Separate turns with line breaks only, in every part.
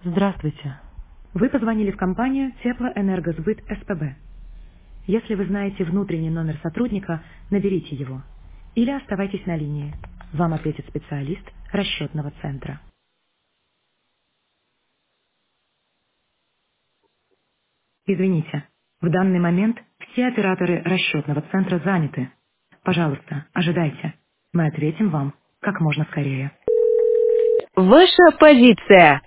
Здравствуйте. Вы позвонили в компанию Теплоэнергосбыт СПБ. Если вы знаете внутренний номер сотрудника, наберите его. Или оставайтесь на линии. Вам ответит специалист расчетного центра. Извините, в данный момент все операторы расчетного центра заняты. Пожалуйста, ожидайте. Мы ответим вам как можно скорее.
Ваша позиция.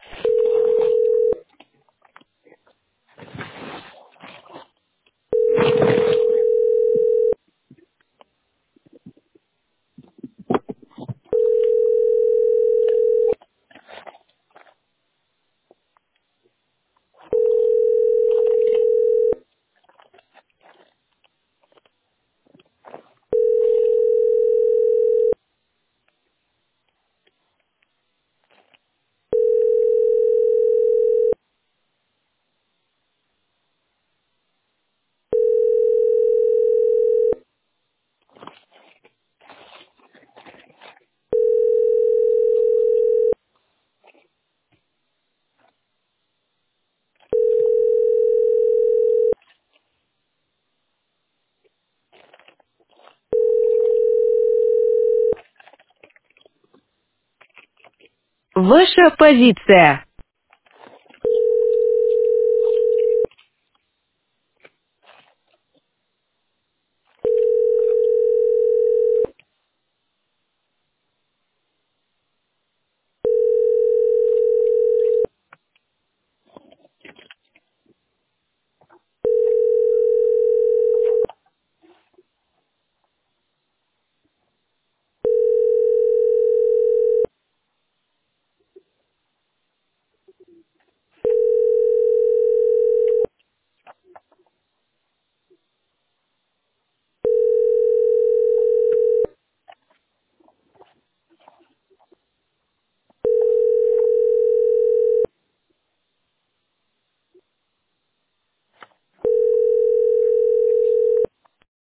Ваша позиция.